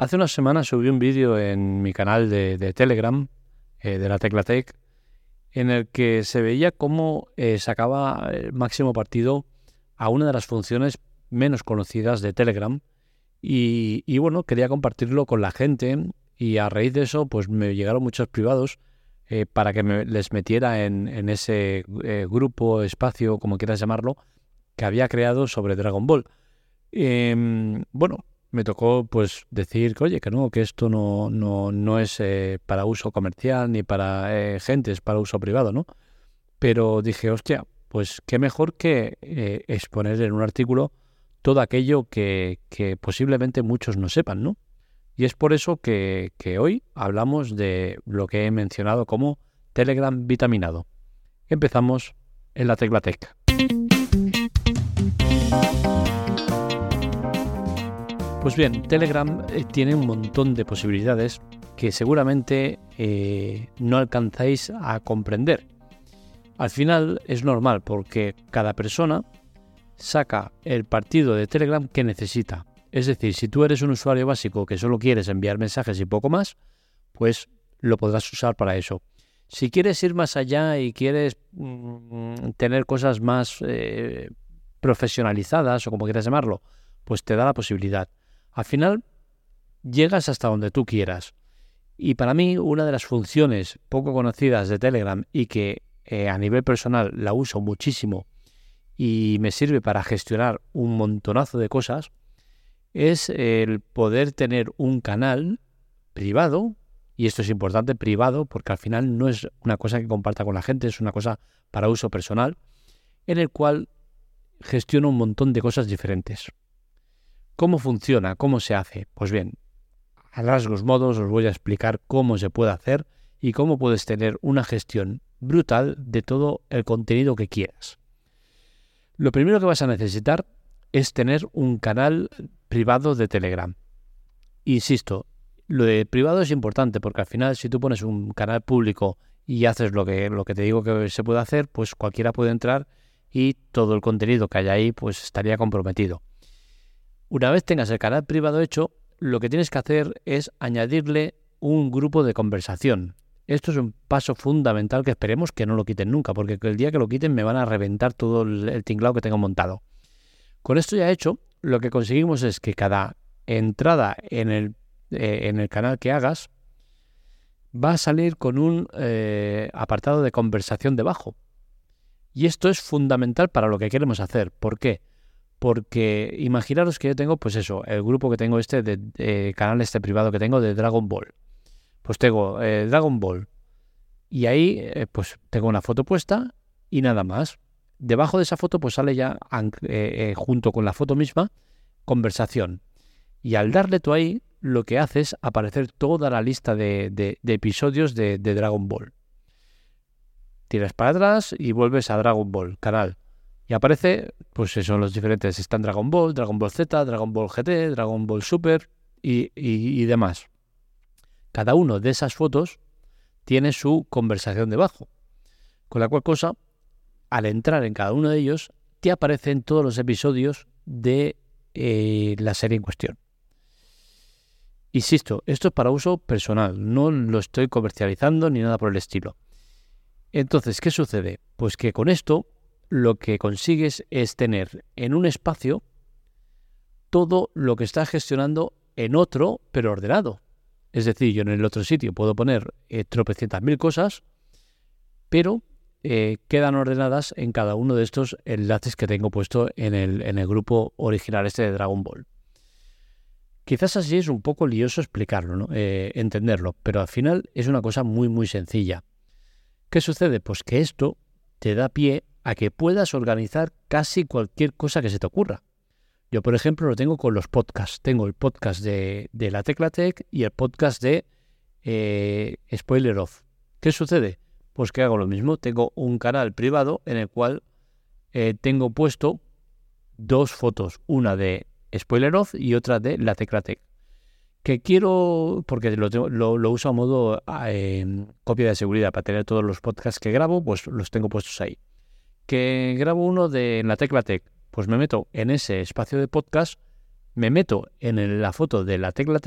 Hace unas semanas subí un vídeo en mi canal de Telegram, de la Tecla Tech, en el que se veía cómo sacaba el máximo partido a una de las funciones menos conocidas de Telegram y bueno, quería compartirlo con la gente y a raíz de eso pues me llegaron muchos privados para que les metiera en ese grupo, espacio, como quieras llamarlo, que había creado sobre Dragon Ball. Bueno, me tocó pues decir que oye, que esto no es para uso comercial ni para gente, es para uso privado, ¿no? Pero dije, hostia, pues qué mejor que exponer en un artículo todo aquello que posiblemente muchos no sepan, ¿no? Y es por eso que hoy hablamos de lo que he mencionado como Telegram vitaminado. Empezamos en la Tecla Tech. Pues bien, Telegram tiene un montón de posibilidades que seguramente no alcanzáis a comprender. Al final es normal porque cada persona saca el partido de Telegram que necesita. Es decir, si tú eres un usuario básico que solo quieres enviar mensajes y poco más, pues lo podrás usar para eso. Si quieres ir más allá y quieres tener cosas más profesionalizadas o como quieras llamarlo, pues te da la posibilidad. Al final llegas hasta donde tú quieras. Y para mí una de las funciones poco conocidas de Telegram y que a nivel personal la uso muchísimo y me sirve para gestionar un montonazo de cosas es el poder tener un canal privado, y esto es importante, privado, porque al final no es una cosa que comparta con la gente, es una cosa para uso personal, en el cual gestiono un montón de cosas diferentes. ¿Cómo funciona? ¿Cómo se hace? Pues bien, a rasgos modos os voy a explicar cómo se puede hacer y cómo puedes tener una gestión brutal de todo el contenido que quieras. Lo primero que vas a necesitar es tener un canal privado de Telegram. Insisto, lo de privado es importante porque al final si tú pones un canal público y haces lo que te digo que se puede hacer, pues cualquiera puede entrar y todo el contenido que haya ahí pues estaría comprometido. Una vez tengas el canal privado hecho, lo que tienes que hacer es añadirle un grupo de conversación. Esto es un paso fundamental que esperemos que no lo quiten nunca, porque el día que lo quiten me van a reventar todo el tinglado que tengo montado. Con esto ya hecho, lo que conseguimos es que cada entrada en el canal que hagas va a salir con un apartado de conversación debajo. Y esto es fundamental para lo que queremos hacer. ¿Por qué? Porque imaginaros que yo tengo, pues eso, el grupo que tengo canal privado que tengo de Dragon Ball. Pues tengo Dragon Ball y ahí pues tengo una foto puesta y nada más. Debajo de esa foto pues sale ya junto con la foto misma conversación. Y al darle tú ahí lo que hace es aparecer toda la lista de episodios de Dragon Ball. Tiras para atrás y vuelves a Dragon Ball, canal. Y aparece, pues eso, los diferentes. Están Dragon Ball Z, Dragon Ball GT, Dragon Ball Super y demás. Cada uno de esas fotos tiene su conversación debajo. Con la cual cosa, al entrar en cada uno de ellos, te aparecen todos los episodios de la serie en cuestión. Insisto, esto es para uso personal, no lo estoy comercializando ni nada por el estilo. Entonces, ¿qué sucede? Pues que con esto lo que consigues es tener en un espacio todo lo que estás gestionando en otro, pero ordenado. Es decir, yo en el otro sitio puedo poner tropecientas mil cosas, pero quedan ordenadas en cada uno de estos enlaces que tengo puesto en el grupo original de Dragon Ball. Quizás así es un poco lioso explicarlo, ¿no? Entenderlo, pero al final es una cosa muy, muy sencilla. ¿Qué sucede? Pues que esto te da pie a que puedas organizar casi cualquier cosa que se te ocurra. Yo, por ejemplo, lo tengo con los podcasts. Tengo el podcast de la Tecla Tech y el podcast de Spoiler Off. ¿Qué sucede? Pues que hago lo mismo. Tengo un canal privado en el cual tengo puesto dos fotos. Una de Spoiler Off y otra de la Tecla Tech. Que quiero, porque lo uso a modo copia de seguridad para tener todos los podcasts que grabo, pues los tengo puestos ahí. Que grabo uno de la Tecla Tech. Pues me meto en ese espacio de podcast, me meto en la foto de la Tecla Tech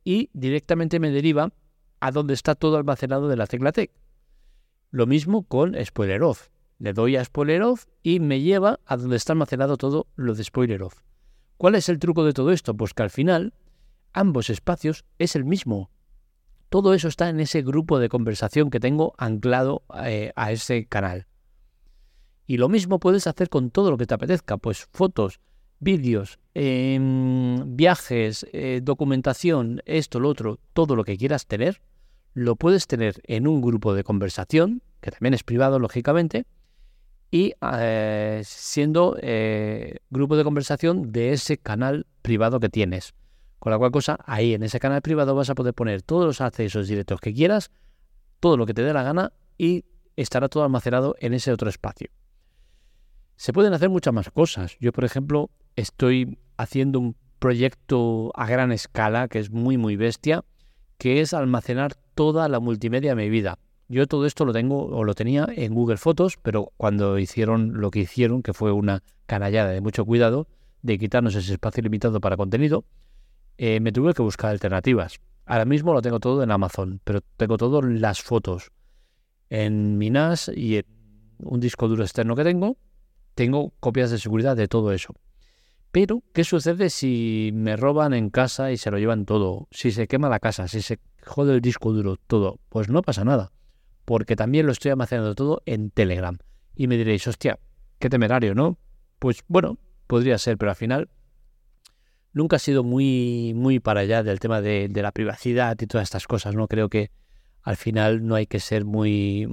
y directamente me deriva a donde está todo almacenado de la tecla T. Lo mismo con Spoiler Off. Le doy a Spoiler Off y me lleva a donde está almacenado todo lo de Spoiler Off. ¿Cuál es el truco de todo esto? Pues que al final ambos espacios es el mismo. Todo eso está en ese grupo de conversación que tengo anclado a ese canal. Y lo mismo puedes hacer con todo lo que te apetezca, pues fotos, vídeos, viajes, documentación, esto, lo otro, todo lo que quieras tener, lo puedes tener en un grupo de conversación, que también es privado, lógicamente, y siendo grupo de conversación de ese canal privado que tienes. Con la cual cosa, ahí en ese canal privado vas a poder poner todos los accesos directos que quieras, todo lo que te dé la gana y estará todo almacenado en ese otro espacio. Se pueden hacer muchas más cosas. Yo, por ejemplo, estoy haciendo un proyecto a gran escala que es muy, muy bestia, que es almacenar toda la multimedia de mi vida. Yo todo esto lo tengo o lo tenía en Google Fotos, pero cuando hicieron lo que hicieron, que fue una canallada de mucho cuidado, de quitarnos ese espacio limitado para contenido, me tuve que buscar alternativas. Ahora mismo lo tengo todo en Amazon, pero tengo todas las fotos en mi NAS y en un disco duro externo que tengo copias de seguridad de todo eso. Pero, ¿qué sucede si me roban en casa y se lo llevan todo? Si se quema la casa, si se jode el disco duro, todo. Pues no pasa nada, porque también lo estoy almacenando todo en Telegram. Y me diréis, hostia, qué temerario, ¿no? Pues bueno, podría ser, pero al final nunca he sido muy, muy para allá del tema de la privacidad y todas estas cosas, ¿no? Creo que al final no hay que ser muy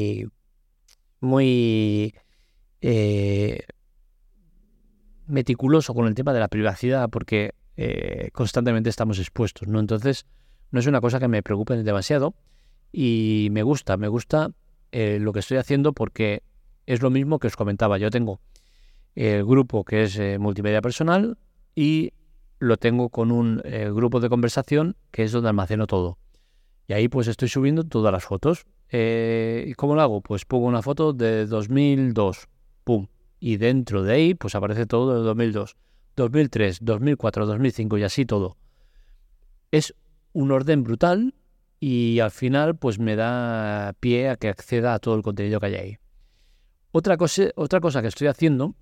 meticuloso con el tema de la privacidad porque constantemente estamos expuestos, ¿no? Entonces no es una cosa que me preocupe demasiado y me gusta lo que estoy haciendo porque es lo mismo que os comentaba. Yo tengo el grupo que es multimedia personal y lo tengo con un grupo de conversación que es donde almaceno todo. Y ahí pues estoy subiendo todas las fotos. ¿Y cómo lo hago? Pues pongo una foto de 2002, ¡pum! Y dentro de ahí pues aparece todo de 2002, 2003, 2004, 2005 y así todo. Es un orden brutal y al final pues me da pie a que acceda a todo el contenido que hay ahí. Otra cosa que estoy haciendo,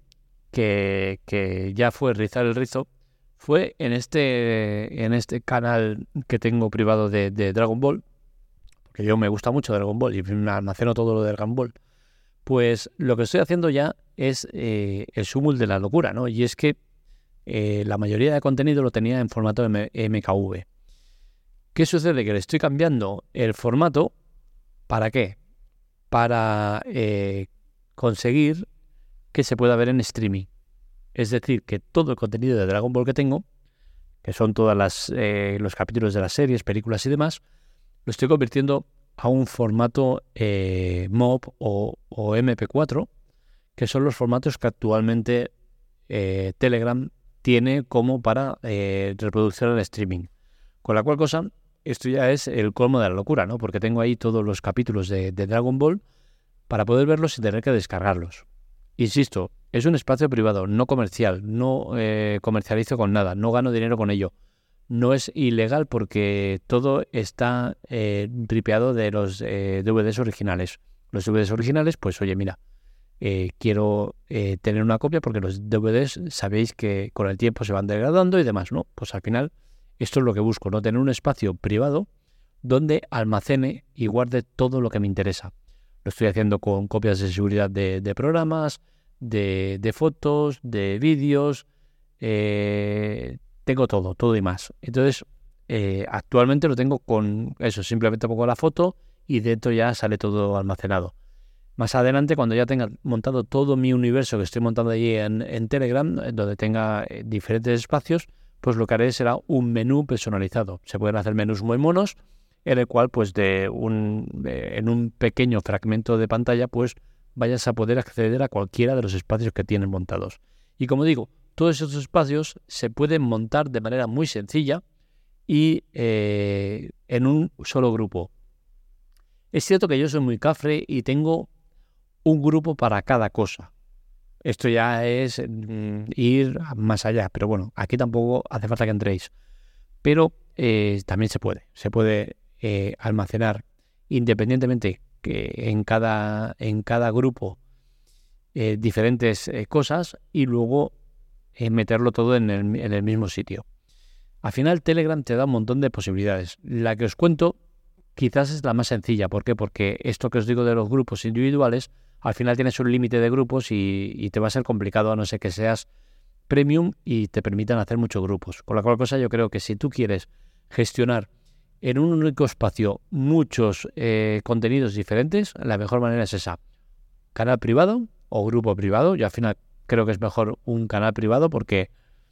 que ya fue rizar el rizo, fue en este canal que tengo privado de Dragon Ball, que yo me gusta mucho Dragon Ball y me almaceno todo lo de Dragon Ball. Pues lo que estoy haciendo ya es el súmul de la locura, ¿no? Y es que la mayoría de contenido lo tenía en formato MKV. ¿Qué sucede? Que le estoy cambiando el formato. ¿Para qué? Para conseguir que se pueda ver en streaming. Es decir, que todo el contenido de Dragon Ball que tengo, que son todos los capítulos de las series, películas y demás, lo estoy convirtiendo a un formato MOV o MP4, que son los formatos que actualmente Telegram tiene como para reproducción en streaming. Con la cual cosa, esto ya es el colmo de la locura, ¿no? Porque tengo ahí todos los capítulos de Dragon Ball para poder verlos sin tener que descargarlos. Insisto, es un espacio privado, no comercial, no comercializo con nada, no gano dinero con ello. No es ilegal porque todo está ripeado de los DVDs originales. Los DVDs originales, pues oye, mira, quiero tener una copia porque los DVDs sabéis que con el tiempo se van degradando y demás, ¿no? Pues al final esto es lo que busco, ¿no? Tener un espacio privado donde almacene y guarde todo lo que me interesa. Lo estoy haciendo con copias de seguridad de programas, de fotos, de vídeos, tengo todo y más. Entonces, actualmente lo tengo con eso, simplemente pongo la foto y dentro ya sale todo almacenado. Más adelante, cuando ya tenga montado todo mi universo que estoy montando allí en Telegram, donde tenga diferentes espacios, pues lo que haré será un menú personalizado. Se pueden hacer menús muy monos, en el cual pues en un pequeño fragmento de pantalla pues vayas a poder acceder a cualquiera de los espacios que tienen montados. Y como digo, todos esos espacios se pueden montar de manera muy sencilla y en un solo grupo. Es cierto que yo soy muy cafre y tengo un grupo para cada cosa. Esto ya es ir más allá, pero bueno, aquí tampoco hace falta que entréis. Pero también se puede almacenar independientemente que en cada grupo diferentes cosas y luego meterlo todo en el mismo sitio. Al final Telegram te da un montón de posibilidades. La que os cuento quizás es la más sencilla. ¿Por qué? Porque esto que os digo de los grupos individuales, al final tienes un límite de grupos y te va a ser complicado a no ser que seas premium y te permitan hacer muchos grupos. Con la cual cosa yo creo que si tú quieres gestionar en un único espacio muchos contenidos diferentes, la mejor manera es esa. Canal privado o grupo privado. Yo al final creo que es mejor un canal privado porque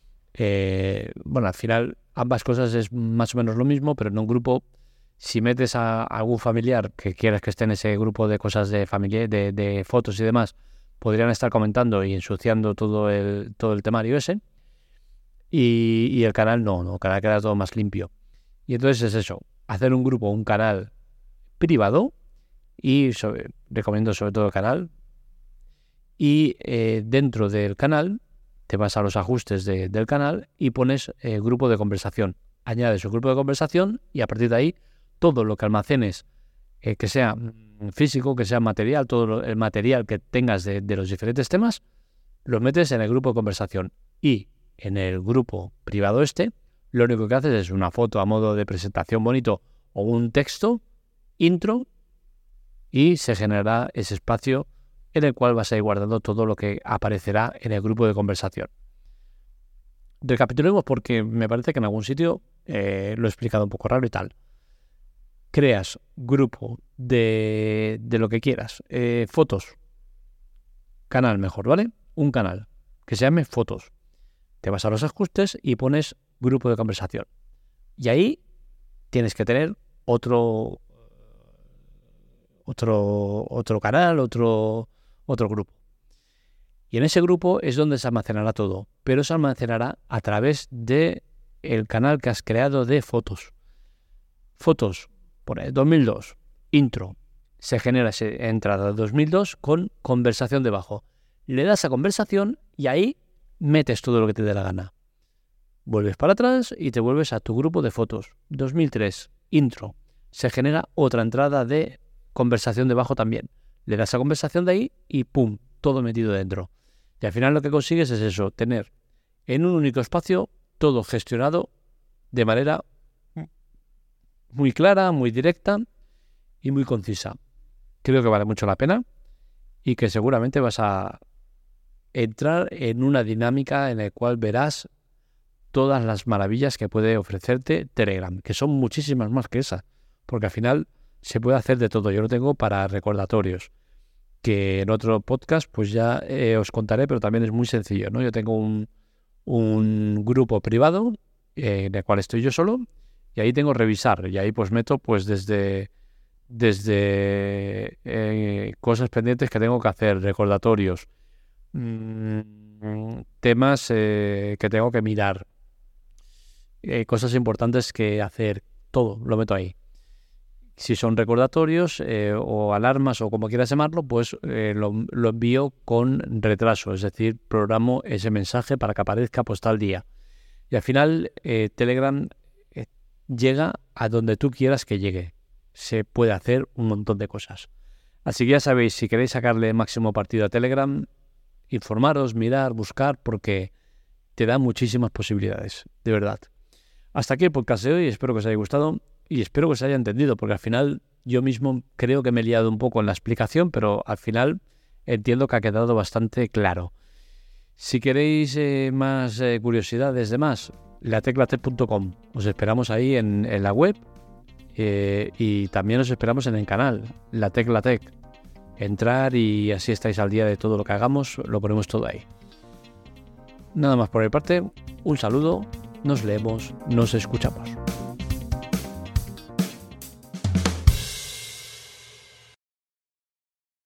al final ambas cosas es más o menos lo mismo, pero en un grupo, si metes a algún familiar que quieras que esté en ese grupo de cosas de familia, de fotos y demás, podrían estar comentando y ensuciando todo el temario ese, y el canal no, el canal queda todo más limpio. Y entonces es eso, hacer un grupo, un canal privado, y recomiendo sobre todo el canal, y dentro del canal te vas a los ajustes del canal y pones grupo de conversación. Añades un grupo de conversación y a partir de ahí todo lo que almacenes, que sea físico, que sea material, todo el material que tengas de los diferentes temas, lo metes en el grupo de conversación. Y en el grupo privado lo único que haces es una foto a modo de presentación bonito o un texto, intro, y se generará ese espacio en el cual vas a ir guardando todo lo que aparecerá en el grupo de conversación. Recapitulemos porque me parece que en algún sitio lo he explicado un poco raro y tal. Creas grupo de lo que quieras. Fotos. Canal mejor, ¿vale? Un canal que se llame fotos. Te vas a los ajustes y pones grupo de conversación. Y ahí tienes que tener otro canal, otro grupo. Y en ese grupo es donde se almacenará todo, pero se almacenará a través de el canal que has creado de fotos. Fotos, pone 2002, intro. Se genera esa entrada de 2002 con conversación debajo. Le das a conversación y ahí metes todo lo que te dé la gana. Vuelves para atrás y te vuelves a tu grupo de fotos. 2003, intro. Se genera otra entrada de conversación debajo también. Le das a conversación de ahí y ¡pum! Todo metido dentro. Y al final lo que consigues es eso, tener en un único espacio todo gestionado de manera muy clara, muy directa y muy concisa. Creo que vale mucho la pena y que seguramente vas a entrar en una dinámica en la cual verás todas las maravillas que puede ofrecerte Telegram, que son muchísimas más que esas, porque al final se puede hacer de todo. Yo lo tengo para recordatorios, que en otro podcast pues ya os contaré, pero también es muy sencillo, ¿no? Yo tengo un grupo privado en el cual estoy yo solo y ahí tengo revisar y ahí pues meto pues desde cosas pendientes que tengo que hacer, recordatorios, temas que tengo que mirar, cosas importantes que hacer, todo lo meto ahí. Si son recordatorios o alarmas o como quieras llamarlo, pues lo envío con retraso, es decir, programo ese mensaje para que aparezca pues tal día. Y al final Telegram llega a donde tú quieras que llegue. Se puede hacer un montón de cosas. Así que ya sabéis, si queréis sacarle máximo partido a Telegram, informaros, mirar, buscar, porque te da muchísimas posibilidades, de verdad. Hasta aquí el podcast de hoy, espero que os haya gustado. Y espero que os haya entendido, porque al final yo mismo creo que me he liado un poco en la explicación, pero al final entiendo que ha quedado bastante claro. Si queréis más curiosidades de más, lateclatec.com. Os esperamos ahí en la web y también os esperamos en el canal, La Tecla Tech. Entrar y así estáis al día de todo lo que hagamos, lo ponemos todo ahí. Nada más por mi parte, un saludo, nos leemos, nos escuchamos.